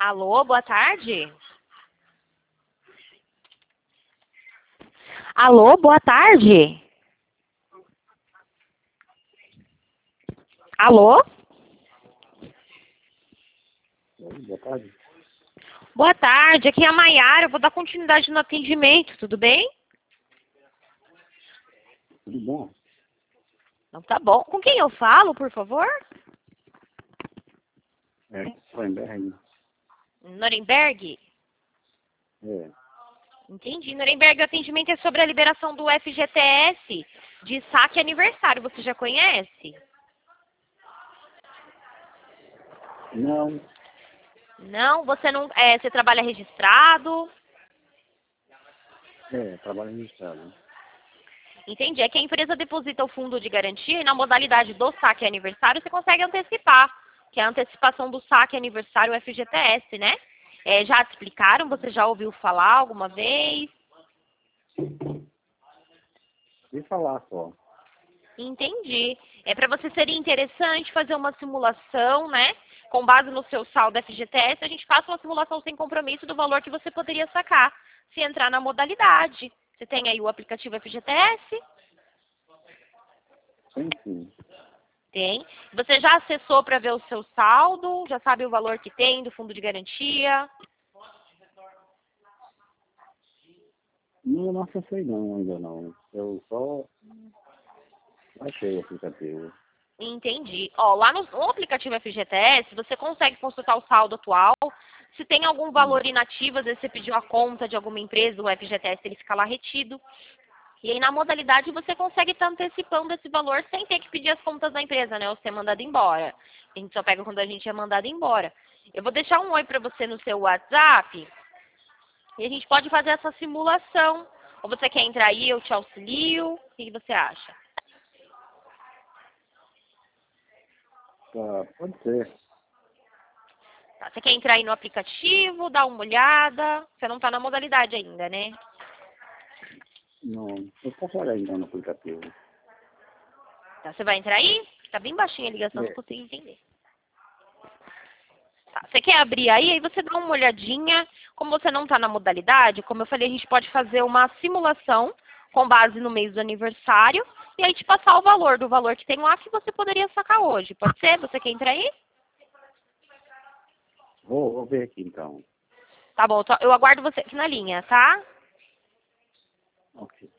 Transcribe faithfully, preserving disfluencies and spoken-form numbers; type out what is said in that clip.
Alô, boa tarde. Alô, boa tarde. Alô? Oi, boa tarde. Boa tarde, aqui é a Maiara, eu vou dar continuidade no atendimento, tudo bem? Tudo bom? Então tá bom. Com quem eu falo, por favor? É, Weinberg. Nuremberg? É. Entendi. Nuremberg, o atendimento é sobre a liberação do F G T S de saque aniversário. Você já conhece? Não, Não? Você não. É, você trabalha registrado? é, trabalho registrado. Entendi. É que a empresa deposita o fundo de garantia e na modalidade do saque aniversário você consegue antecipar, que é a antecipação do saque aniversário F G T S, né? É, já te explicaram? Você já ouviu falar alguma vez? E falar só. Entendi. É para você seria interessante fazer uma simulação, né? Com base no seu saldo F G T S, a gente faça uma simulação sem compromisso do valor que você poderia sacar, se entrar na modalidade. Você tem aí o aplicativo F G T S? Sim, sim. Tem. Você já acessou para ver o seu saldo? Já sabe o valor que tem do fundo de garantia? Não, não acessei não, ainda não. Eu só achei o aplicativo. Entendi. Ó, lá no, no aplicativo F G T S, você consegue consultar o saldo atual. Se tem algum Hum. valor inativo, às vezes você pediu a conta de alguma empresa, o F G T S ele fica lá retido. E aí na modalidade você consegue estar antecipando esse valor sem ter que pedir as contas da empresa, né? Ou ser mandado embora. A gente só pega quando a gente é mandado embora. Eu vou deixar um oi para você no seu WhatsApp e a gente pode fazer essa simulação. Ou você quer entrar aí, eu te auxilio. O que você acha? Tá, pode ser. Tá, você quer entrar aí no aplicativo, dar uma olhada? Você não está na modalidade ainda, né? Não, eu posso olhar então no aplicativo. Tá, você vai entrar aí? Tá bem baixinha a ligação, não É. consigo entender. Tá, você quer abrir aí, aí você dá uma olhadinha. Como você não está na modalidade, como eu falei, a gente pode fazer uma simulação com base no mês do aniversário e aí te passar o valor do valor que tem lá que você poderia sacar hoje. Pode ser? Você quer entrar aí? Vou, vou ver aqui então. Tá bom, tô- eu aguardo você aqui na linha, tá? Ok.